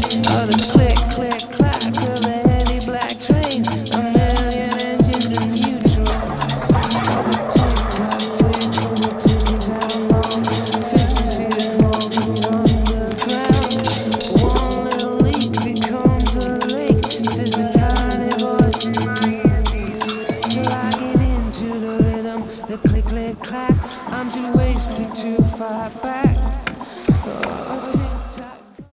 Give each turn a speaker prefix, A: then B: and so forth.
A: Oh, the click, click, clack of the heavy black trains, a million engines in neutral. Oh, the tick-tock, tick of the tick-tock bomb, 50 feet of concrete underground. One little leak becomes a lake, says the tiny voice in my earpiece. Till I get into the rhythm, the click, click, clack. I'm too wasted to fight